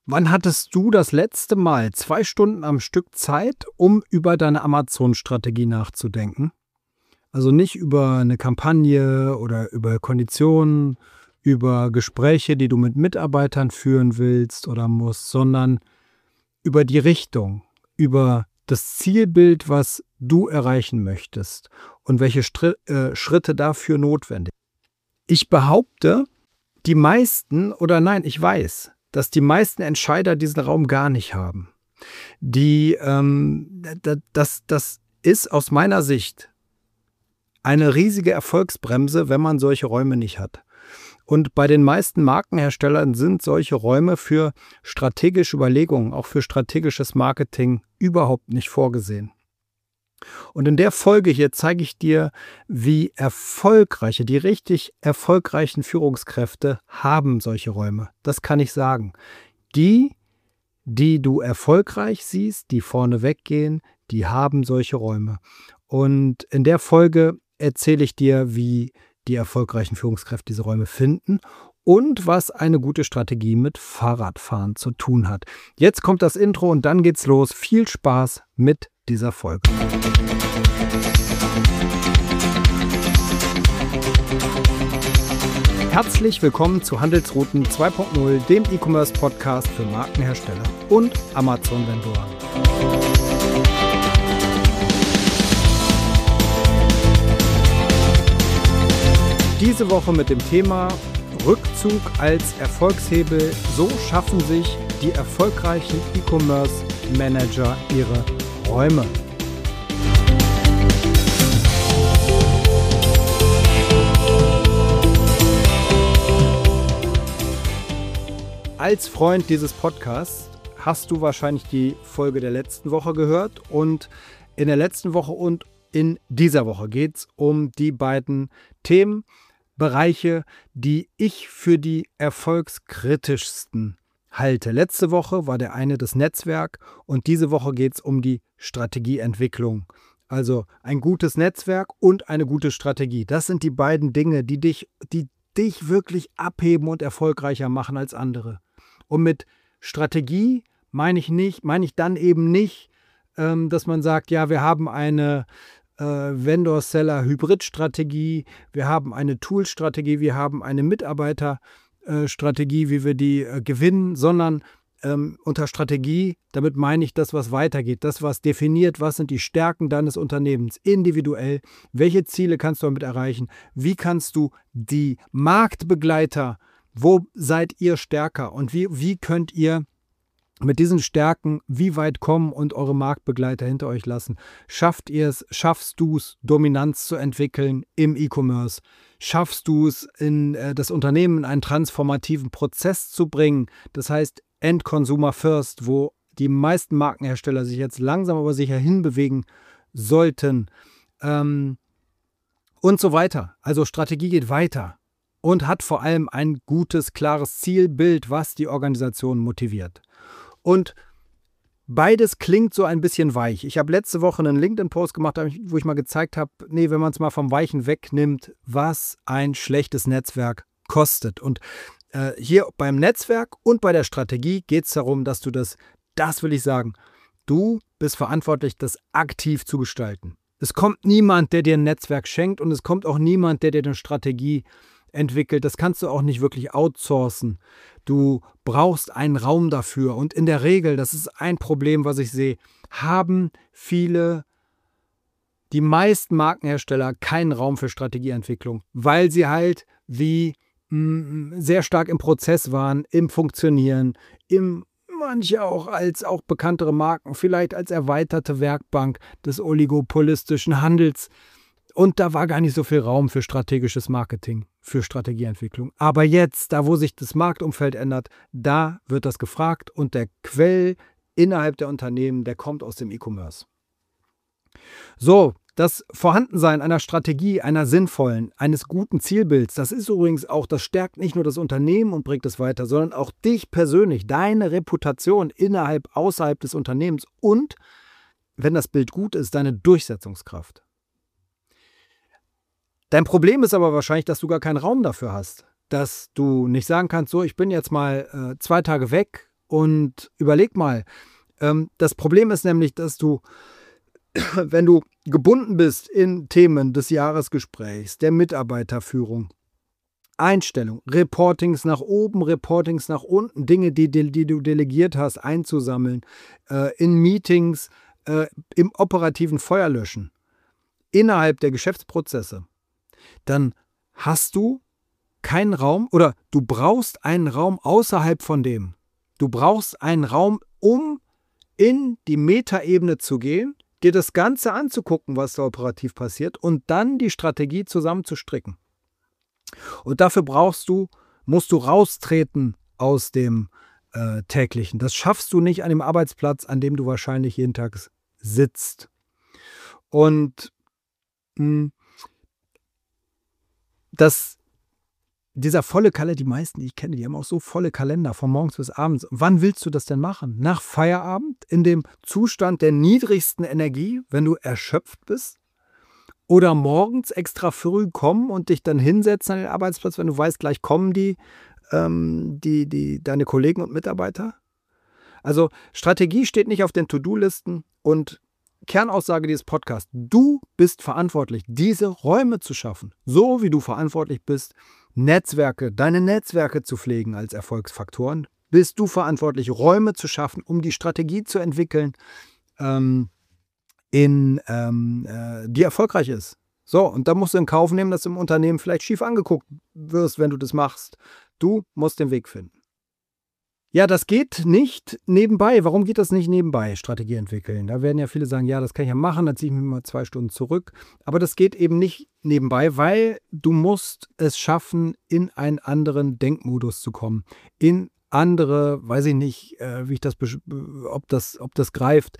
Wann hattest du das letzte Mal 2 Stunden am Stück Zeit, um über deine Amazon-Strategie nachzudenken? Also nicht über eine Kampagne oder über Konditionen, über Gespräche, die du mit Mitarbeitern führen willst oder musst, sondern über die Richtung, über das Zielbild, was du erreichen möchtest und welche Schritte dafür notwendig sind. Ich behaupte, die meisten, oder nein, ich weiß, dass die meisten Entscheider diesen Raum gar nicht haben. Das ist aus meiner Sicht eine riesige Erfolgsbremse, wenn man solche Räume nicht hat. Und bei den meisten Markenherstellern sind solche Räume für strategische Überlegungen, auch für strategisches Marketing überhaupt nicht vorgesehen. Und in der Folge hier zeige ich dir, wie erfolgreiche, die richtig erfolgreichen Führungskräfte haben solche Räume. Das kann ich sagen. Die du erfolgreich siehst, die vorne weggehen, die haben solche Räume. Und in der Folge erzähle ich dir, wie die erfolgreichen Führungskräfte diese Räume finden und was eine gute Strategie mit Fahrradfahren zu tun hat. Jetzt kommt das Intro und dann geht's los. Viel Spaß mit dieser Folge. Herzlich willkommen zu Handelsrouten 2.0, dem E-Commerce-Podcast für Markenhersteller und Amazon-Vendoren. Diese Woche mit dem Thema Rückzug als Erfolgshebel. So schaffen sich die erfolgreichen E-Commerce-Manager ihre Räume. Als Freund dieses Podcasts hast du wahrscheinlich die Folge der letzten Woche gehört und in der letzten Woche und in dieser Woche geht es um die beiden Themenbereiche, die ich für die erfolgskritischsten halte. Letzte Woche war der eine das Netzwerk und diese Woche geht es um die Strategieentwicklung. Also ein gutes Netzwerk und eine gute Strategie. Das sind die beiden Dinge, die dich wirklich abheben und erfolgreicher machen als andere. Und mit Strategie meine ich dann eben nicht, dass man sagt, ja, wir haben eine Vendor-Seller-Hybrid-Strategie, wir haben eine Tool-Strategie, wir haben eine Mitarbeiter-Strategie, wie wir die gewinnen, sondern unter Strategie, damit meine ich das, was weitergeht, das, was definiert, was sind die Stärken deines Unternehmens, individuell, welche Ziele kannst du damit erreichen, wie kannst du die Marktbegleiter, wo seid ihr stärker und wie könnt ihr mit diesen Stärken wie weit kommen und eure Marktbegleiter hinter euch lassen? Schaffst du es, Dominanz zu entwickeln im E-Commerce? Schaffst du es, in das Unternehmen in einen transformativen Prozess zu bringen? Das heißt, End Consumer First, wo die meisten Markenhersteller sich jetzt langsam aber sicher hinbewegen sollten und so weiter. Also Strategie geht weiter und hat vor allem ein gutes, klares Zielbild, was die Organisation motiviert. Und beides klingt so ein bisschen weich. Ich habe letzte Woche einen LinkedIn-Post gemacht, wo ich mal gezeigt habe, wenn man es mal vom Weichen wegnimmt, was ein schlechtes Netzwerk kostet. Und hier beim Netzwerk und bei der Strategie geht es darum, dass du das will ich sagen, du bist verantwortlich, das aktiv zu gestalten. Es kommt niemand, der dir ein Netzwerk schenkt und es kommt auch niemand, der dir eine Strategie entwickelt. Das kannst du auch nicht wirklich outsourcen. Du brauchst einen Raum dafür. Und in der Regel, das ist ein Problem, was ich sehe, haben die meisten Markenhersteller keinen Raum für Strategieentwicklung, weil sie halt sehr stark im Prozess waren, im Funktionieren, manche auch als auch bekanntere Marken, vielleicht als erweiterte Werkbank des oligopolistischen Handels. Und da war gar nicht so viel Raum für strategisches Marketing, für Strategieentwicklung. Aber jetzt, da wo sich das Marktumfeld ändert, da wird das gefragt und der Quell innerhalb der Unternehmen, der kommt aus dem E-Commerce. So, das Vorhandensein einer Strategie, einer sinnvollen, eines guten Zielbilds, das ist übrigens auch, das stärkt nicht nur das Unternehmen und bringt es weiter, sondern auch dich persönlich, deine Reputation außerhalb des Unternehmens und, wenn das Bild gut ist, deine Durchsetzungskraft. Dein Problem ist aber wahrscheinlich, dass du gar keinen Raum dafür hast, dass du nicht sagen kannst, so, ich bin jetzt mal 2 Tage weg Und überleg mal, das Problem ist nämlich, dass du, wenn du gebunden bist in Themen des Jahresgesprächs, der Mitarbeiterführung, Einstellung, Reportings nach oben, Reportings nach unten, Dinge, die du delegiert hast, einzusammeln, in Meetings, im operativen Feuerlöschen, innerhalb der Geschäftsprozesse, dann hast du keinen Raum oder du brauchst einen Raum außerhalb von dem. Du brauchst einen Raum, um in die Metaebene zu gehen, dir das Ganze anzugucken, was da operativ passiert und dann die Strategie zusammenzustricken. Und dafür musst du raustreten aus dem Täglichen. Das schaffst du nicht an dem Arbeitsplatz, an dem du wahrscheinlich jeden Tag sitzt. Und dieser volle Kalender, die meisten, die ich kenne, die haben auch so volle Kalender von morgens bis abends. Wann willst du das denn machen? Nach Feierabend, in dem Zustand der niedrigsten Energie, wenn du erschöpft bist? Oder morgens extra früh kommen und dich dann hinsetzen an den Arbeitsplatz, wenn du weißt, gleich kommen deine Kollegen und Mitarbeiter? Also Strategie steht nicht auf den To-Do-Listen und Kernaussage dieses Podcasts: Du bist verantwortlich, diese Räume zu schaffen. So wie du verantwortlich bist, deine Netzwerke zu pflegen als Erfolgsfaktoren, bist du verantwortlich, Räume zu schaffen, um die Strategie zu entwickeln, die erfolgreich ist. So, und da musst du in Kauf nehmen, dass du im Unternehmen vielleicht schief angeguckt wirst, wenn du das machst. Du musst den Weg finden. Ja, das geht nicht nebenbei. Warum geht das nicht nebenbei, Strategie entwickeln? Da werden ja viele sagen, ja, das kann ich ja machen, dann ziehe ich mich mal 2 Stunden zurück. Aber das geht eben nicht nebenbei, weil du musst es schaffen, in einen anderen Denkmodus zu kommen. In andere, weiß ich nicht, ob das greift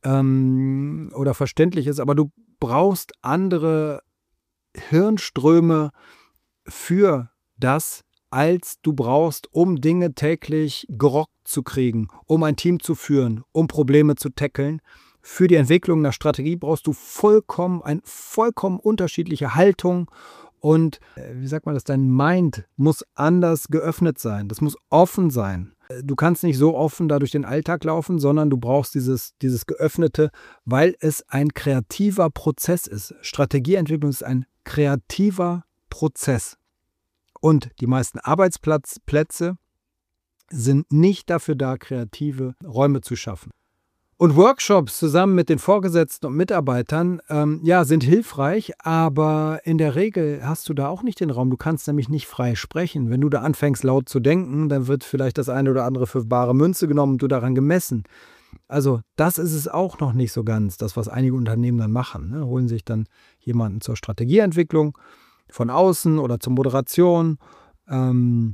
oder verständlich ist, aber du brauchst andere Hirnströme für das, als du brauchst, um Dinge täglich gerockt zu kriegen, um ein Team zu führen, um Probleme zu tackeln. Für die Entwicklung einer Strategie brauchst du eine vollkommen unterschiedliche Haltung und, dein Mind muss anders geöffnet sein. Das muss offen sein. Du kannst nicht so offen da durch den Alltag laufen, sondern du brauchst dieses Geöffnete, weil es ein kreativer Prozess ist. Strategieentwicklung ist ein kreativer Prozess. Und die meisten Arbeitsplätze sind nicht dafür da, kreative Räume zu schaffen. Und Workshops zusammen mit den Vorgesetzten und Mitarbeitern, sind hilfreich, aber in der Regel hast du da auch nicht den Raum. Du kannst nämlich nicht frei sprechen. Wenn du da anfängst, laut zu denken, dann wird vielleicht das eine oder andere für bare Münze genommen und du daran gemessen. Also das ist es auch noch nicht so ganz, das, was einige Unternehmen dann machen. Ne? Holen sich dann jemanden zur Strategieentwicklung von außen oder zur Moderation. Aber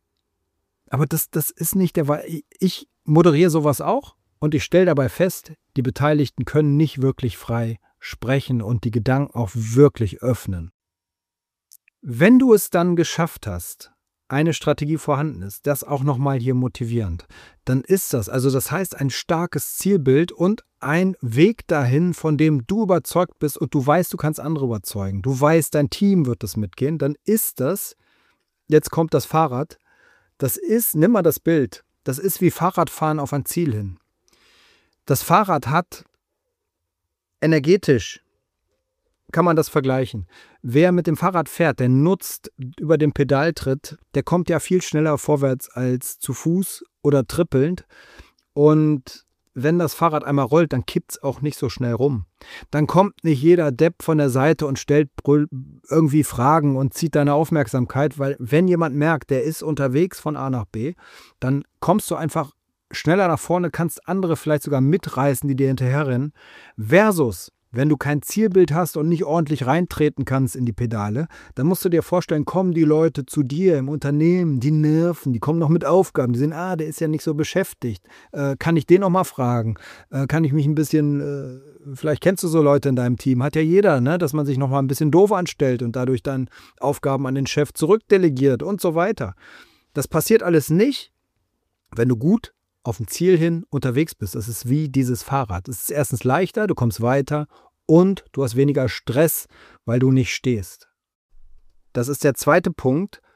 das ist nicht der Fall. Ich moderiere sowas auch und ich stelle dabei fest, die Beteiligten können nicht wirklich frei sprechen und die Gedanken auch wirklich öffnen. Wenn du es dann geschafft hast, eine Strategie vorhanden ist, das auch nochmal hier motivierend, dann ist das heißt ein starkes Zielbild und ein Weg dahin, von dem du überzeugt bist und du weißt, du kannst andere überzeugen. Du weißt, dein Team wird das mitgehen, dann ist das, jetzt kommt das Fahrrad, nimm mal das Bild, das ist wie Fahrradfahren auf ein Ziel hin. Das Fahrrad hat energetisch, kann man das vergleichen. Wer mit dem Fahrrad fährt, der nutzt über den Pedaltritt, der kommt ja viel schneller vorwärts als zu Fuß oder trippelnd. Und wenn das Fahrrad einmal rollt, dann kippt es auch nicht so schnell rum. Dann kommt nicht jeder Depp von der Seite und stellt irgendwie Fragen und zieht deine Aufmerksamkeit, weil wenn jemand merkt, der ist unterwegs von A nach B, dann kommst du einfach schneller nach vorne, kannst andere vielleicht sogar mitreißen, die dir hinterherrennen, versus wenn du kein Zielbild hast und nicht ordentlich reintreten kannst in die Pedale, dann musst du dir vorstellen, kommen die Leute zu dir im Unternehmen, die nerven, die kommen noch mit Aufgaben, die sehen, der ist ja nicht so beschäftigt. Kann ich den noch mal fragen? Kann ich mich ein bisschen, vielleicht kennst du so Leute in deinem Team, hat ja jeder, ne, dass man sich noch mal ein bisschen doof anstellt und dadurch dann Aufgaben an den Chef zurückdelegiert und so weiter. Das passiert alles nicht, wenn du gut auf ein Ziel hin unterwegs bist. Das ist wie dieses Fahrrad. Es ist erstens leichter, du kommst weiter und du hast weniger Stress, weil du nicht stehst. Das ist der zweite Punkt.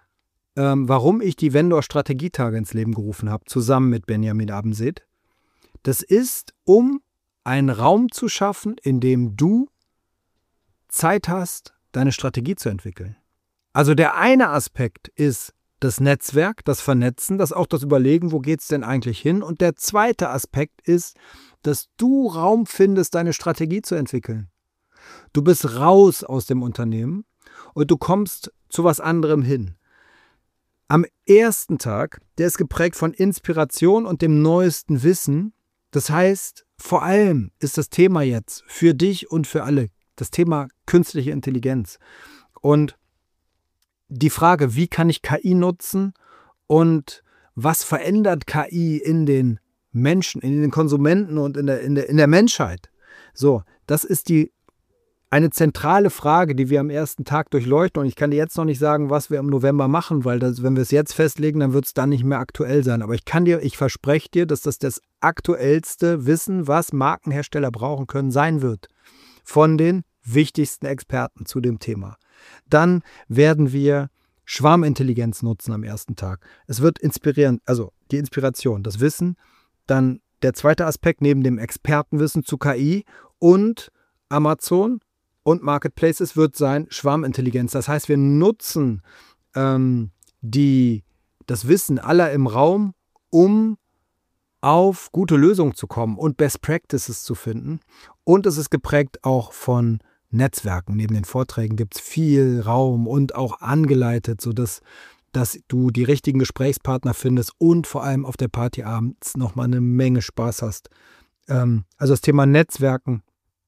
warum ich die Vendor-Strategietage ins Leben gerufen habe, zusammen mit Benjamin Abendseet. Das ist, um einen Raum zu schaffen, in dem du Zeit hast, deine Strategie zu entwickeln. Also der eine Aspekt ist das Netzwerk, das Vernetzen, das auch das Überlegen, wo geht es denn eigentlich hin? Und der zweite Aspekt ist, dass du Raum findest, deine Strategie zu entwickeln. Du bist raus aus dem Unternehmen und du kommst zu was anderem hin. Am ersten Tag, der ist geprägt von Inspiration und dem neuesten Wissen. Das heißt, vor allem ist das Thema jetzt für dich und für alle das Thema künstliche Intelligenz. Und die Frage, wie kann ich KI nutzen und was verändert KI in den Menschen, in den Konsumenten und in der Menschheit? So, das ist eine zentrale Frage, die wir am ersten Tag durchleuchten. Und ich kann dir jetzt noch nicht sagen, was wir im November machen, weil wenn wir es jetzt festlegen, dann wird es dann nicht mehr aktuell sein. Aber ich verspreche dir, dass das aktuellste Wissen, was Markenhersteller brauchen können, sein wird. Von den wichtigsten Experten zu dem Thema. Dann werden wir Schwarmintelligenz nutzen am ersten Tag. Es wird inspirieren, also die Inspiration, das Wissen. Dann der zweite Aspekt neben dem Expertenwissen zu KI und Amazon und Marketplaces wird sein Schwarmintelligenz. Das heißt, wir nutzen das Wissen aller im Raum, um auf gute Lösungen zu kommen und Best Practices zu finden. Und es ist geprägt auch von Netzwerken. Neben den Vorträgen gibt es viel Raum und auch angeleitet, sodass du die richtigen Gesprächspartner findest und vor allem auf der Party abends nochmal eine Menge Spaß hast. Also das Thema Netzwerken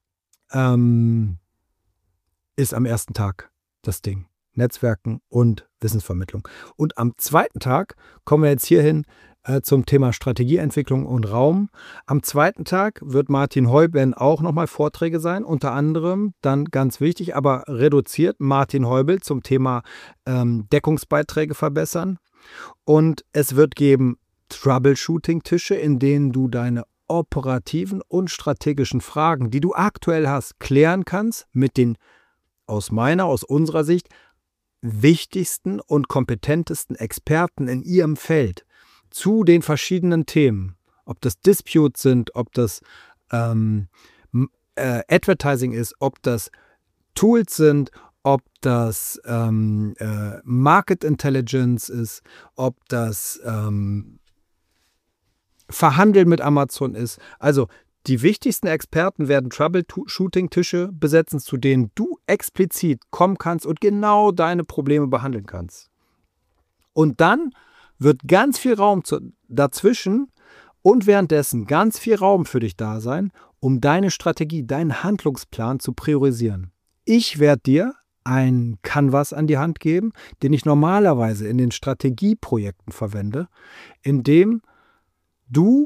ist am ersten Tag das Ding. Netzwerken und Wissensvermittlung. Und am zweiten Tag kommen wir jetzt hierhin zum Thema Strategieentwicklung und Raum. Am zweiten Tag wird Martin Heubel auch nochmal Vorträge sein, unter anderem dann ganz wichtig, aber reduziert Martin Heubel zum Thema Deckungsbeiträge verbessern. Und es wird geben Troubleshooting-Tische, in denen du deine operativen und strategischen Fragen, die du aktuell hast, klären kannst mit den aus unserer Sicht wichtigsten und kompetentesten Experten in ihrem Feld zu den verschiedenen Themen. Ob das Disputes sind, ob das Advertising ist, ob das Tools sind, ob das Market Intelligence ist, ob das Verhandeln mit Amazon ist. Also die wichtigsten Experten werden Troubleshooting-Tische besetzen, zu denen du explizit kommen kannst und genau deine Probleme behandeln kannst. Und dann wird ganz viel Raum dazwischen und währenddessen ganz viel Raum für dich da sein, um deine Strategie, deinen Handlungsplan zu priorisieren. Ich werde dir einen Canvas an die Hand geben, den ich normalerweise in den Strategieprojekten verwende, in dem du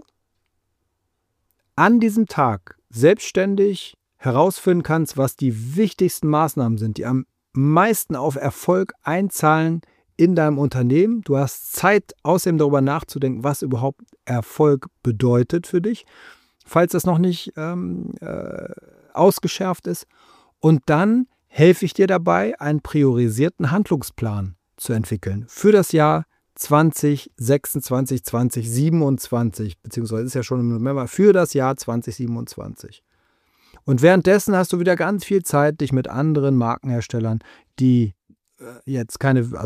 an diesem Tag selbstständig herausfinden kannst, was die wichtigsten Maßnahmen sind, die am meisten auf Erfolg einzahlen in deinem Unternehmen. Du hast Zeit, außerdem darüber nachzudenken, was überhaupt Erfolg bedeutet für dich, falls das noch nicht ausgeschärft ist. Und dann helfe ich dir dabei, einen priorisierten Handlungsplan zu entwickeln für das Jahr 2026, 2027, beziehungsweise ist ja schon im November, für das Jahr 2027. Und währenddessen hast du wieder ganz viel Zeit, dich mit anderen Markenherstellern, die jetzt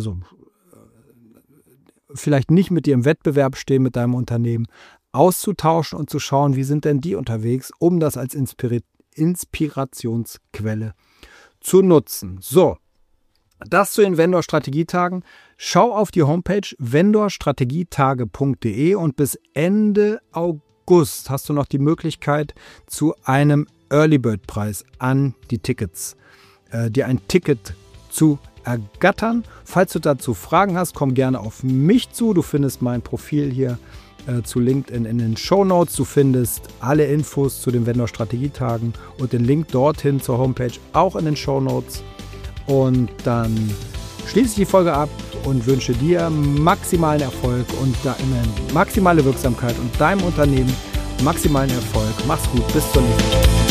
vielleicht nicht mit dir im Wettbewerb stehen mit deinem Unternehmen, auszutauschen und zu schauen, wie sind denn die unterwegs, um das als Inspirationsquelle zu nutzen. So, das zu den Vendor-Strategietagen. Schau auf die Homepage vendorstrategietage.de und bis Ende August hast du noch die Möglichkeit, zu einem Early-Bird-Preis an die Tickets, dir ein Ticket zu ergattern. Falls du dazu Fragen hast, komm gerne auf mich zu. Du findest mein Profil hier zu LinkedIn in den Shownotes. Du findest alle Infos zu den Vendor-Strategietagen und den Link dorthin zur Homepage auch in den Shownotes. Und dann schließe ich die Folge ab und wünsche dir maximalen Erfolg und maximale Wirksamkeit und deinem Unternehmen maximalen Erfolg. Mach's gut, bis zur nächsten Woche.